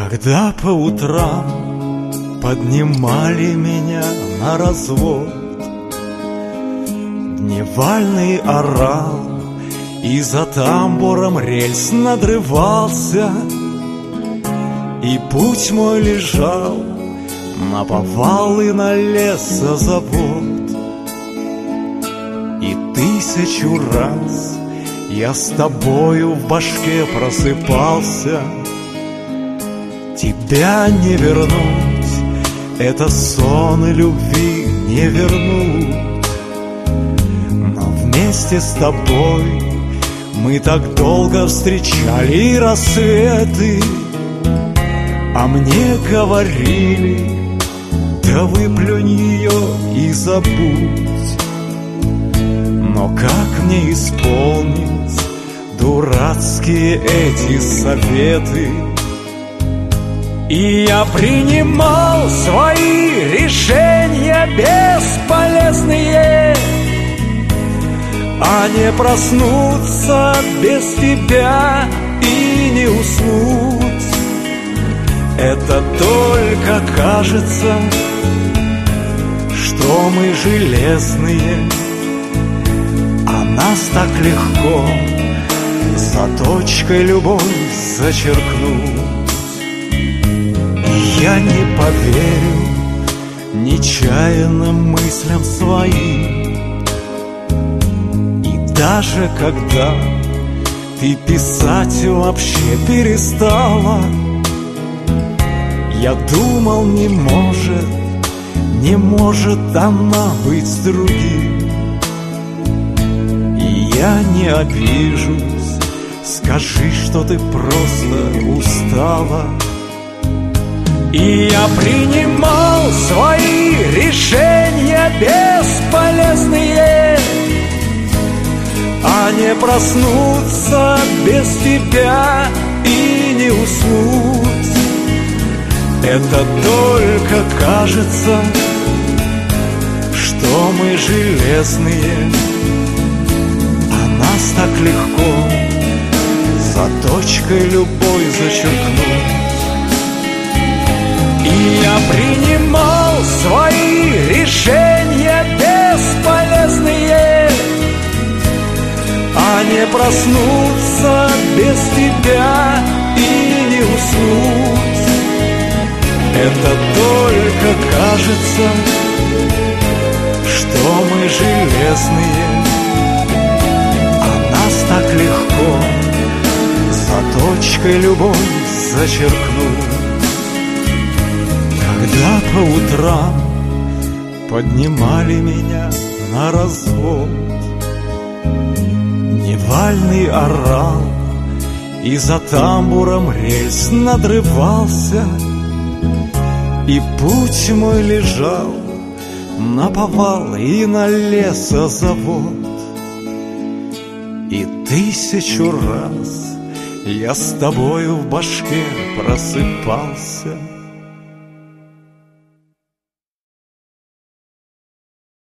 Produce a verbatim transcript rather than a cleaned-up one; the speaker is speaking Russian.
Когда по утрам поднимали меня на развод, дневальный орал, и за тамбуром рельс надрывался, и путь мой лежал наповал и на лесозавод. И тысячу раз я с тобою в башке просыпался. Тебя не вернуть, это сон и любви не вернуть. Но вместе с тобой мы так долго встречали рассветы, а мне говорили: да выплюнь ее и забудь. Но как мне исполнить дурацкие эти советы? И я принимал свои решения бесполезные, а не проснуться без тебя и не уснуть. Это только кажется, что мы железные, а нас так легко заточкой любовь зачеркнуть. Я не поверю нечаянным мыслям своим. И даже когда ты писать вообще перестала, я думал, не может, не может она быть с другим. И я не обижусь, скажи, что ты просто устала. И я принимал свои решения бесполезные, а не проснуться без тебя и не уснуть. Это только кажется, что мы железные, а нас так легко заточкой любой зачеркнуть. И я принимал свои решения бесполезные, а не проснуться без тебя и не уснуть. Это только кажется, что мы железные, а нас так легко заточкой любовь зачеркнуть. Когда по утрам поднимали меня на развод, дневальный орал, и за тамбуром рельс надрывался, и путь мой лежал наповал и на лесозавод. И тысячу раз я с тобою в башке просыпался,